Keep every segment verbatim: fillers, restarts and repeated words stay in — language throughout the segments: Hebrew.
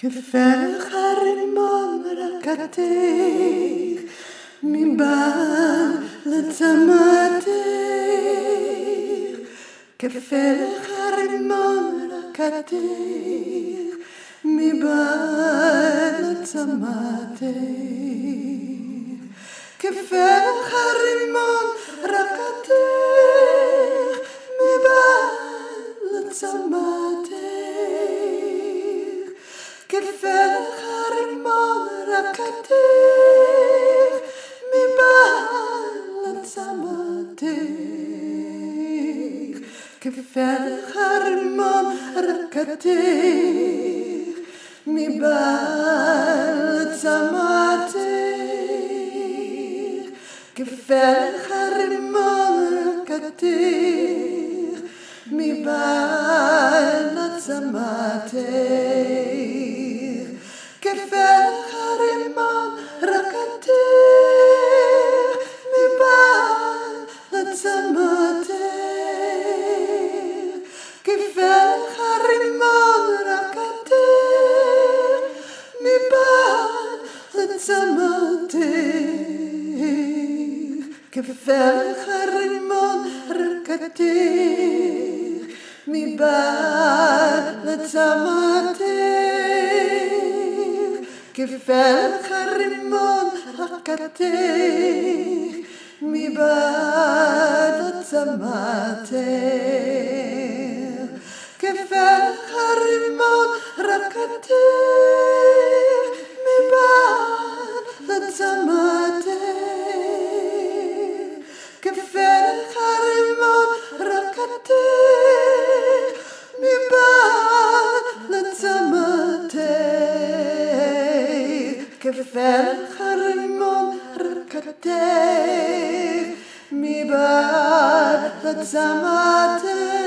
כפלך רימון רקתך מבעד לצמתך, כפלך רימון רקתך מבעד לצמתך, כפלך רימון רקתך מבעד לצמתך, כפלך רימון רקתך מבעד לצמתך, כפלך רימון רקתך מבעד לצמתך, כפלך רימון רקתך מבעד לצמתך, כפלך רימון רקתך מבעד לצמתך, כפלך רימון רקתך מבעד לצמתך, כפלך רימון רקתך מבעד לצמתך, כפלך רימון רקתך מבעד לצמתך, כפלך רימון רקתך מבעד לצמתך, כפלך רימון רקתך מבעד לצמתך, כפלך רימון רקתך מבעד לצמתך,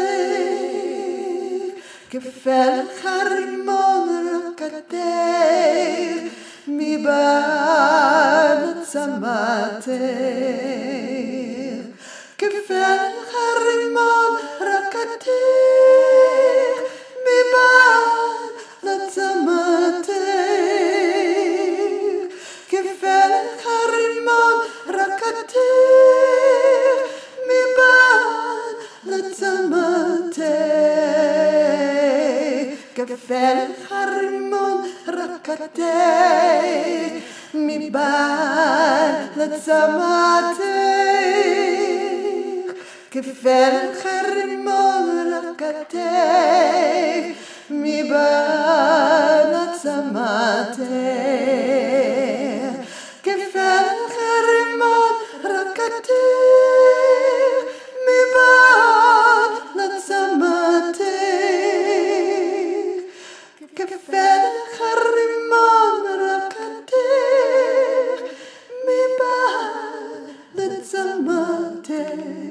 כפלך רימון רקתך מבעד לצמתך, כפלך רימון רקתך מבעד לצמתך, כפלך רימון רקתך מבעד לצמתך, כפלך רימון רקתך מבעד לצמתך, כפלך רימון רקתך מבעד לצמתך, כפלך רימון רקתך מבעד לצמתך, כפלך רימון רקתך מבעד לצמתך.